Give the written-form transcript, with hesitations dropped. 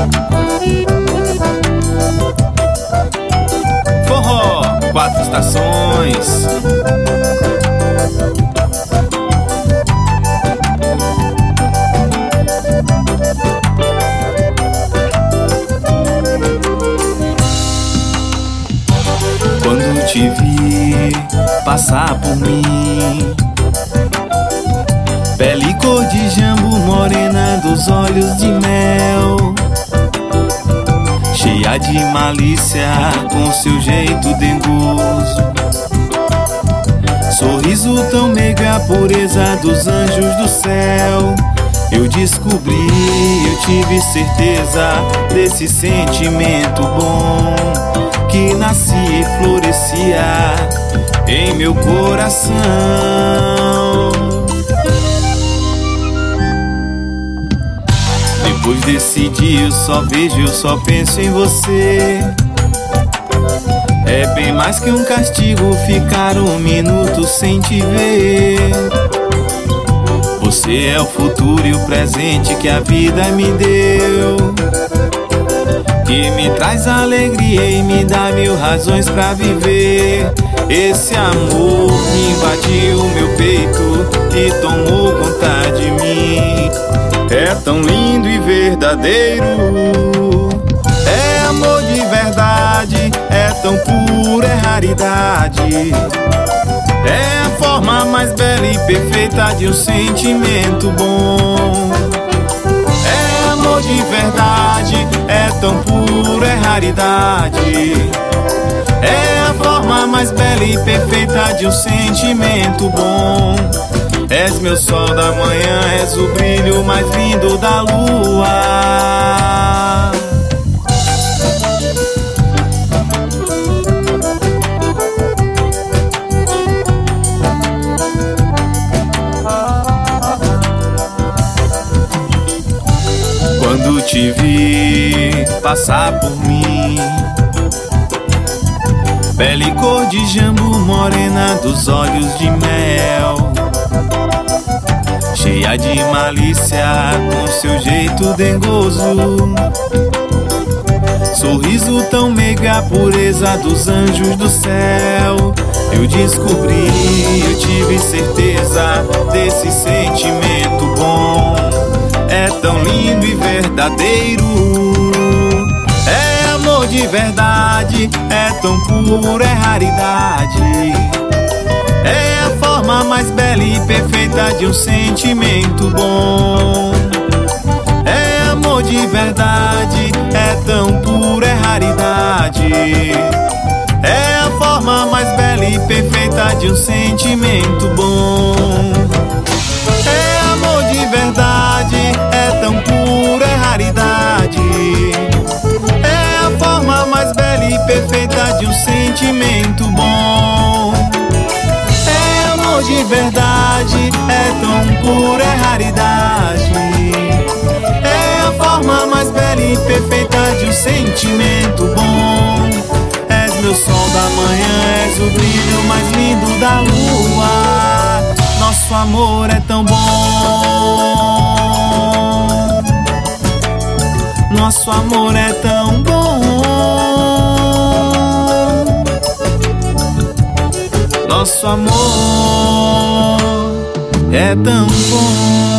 Forró, 4 estações. Quando te vi passar por mim, pele cor de jambo, morena dos olhos de mel, cheia de malícia, com seu jeito dengoso, sorriso tão meiga, pureza dos anjos do céu. Eu descobri, eu tive certeza desse sentimento bom que nascia e florescia em meu coração. Depois desse dia eu só vejo, eu só penso em você. É bem mais que um castigo ficar um minuto sem te ver. Você é o futuro e o presente que a vida me deu, que me traz alegria e me dá 1000 razões pra viver. Esse amor que invadiu meu peito e tomou conta de mim é tão lindo e verdadeiro. É amor de verdade, é tão puro, é raridade. É a forma mais bela e perfeita de um sentimento bom. É amor de verdade, é tão puro, é raridade. É a forma mais bela e perfeita de um sentimento bom. És meu sol da manhã, és o brilho mais lindo da lua. Quando te vi passar por mim, pele cor de jambo, morena dos olhos de mel, cheia de malícia, com seu jeito dengoso, sorriso tão meiga, pureza dos anjos do céu. Eu descobri, eu tive certeza desse sentimento bom. É tão lindo e verdadeiro. É amor de verdade, é tão puro, é raridade. É a forma mais bela e perfeita de um sentimento bom. É amor de verdade, é tão puro, é raridade. É a forma mais bela e perfeita de um sentimento bom. É amor de verdade, é tão puro, é raridade. É a forma mais bela e perfeita de um sentimento bom. É amor de verdade, é tão puro, é raridade. É a forma mais bela e perfeita de um sentimento bom. És meu sol da manhã, és o brilho mais lindo da lua. Nosso amor é tão bom. Nosso amor é tão bom. Nosso amor é tão bom.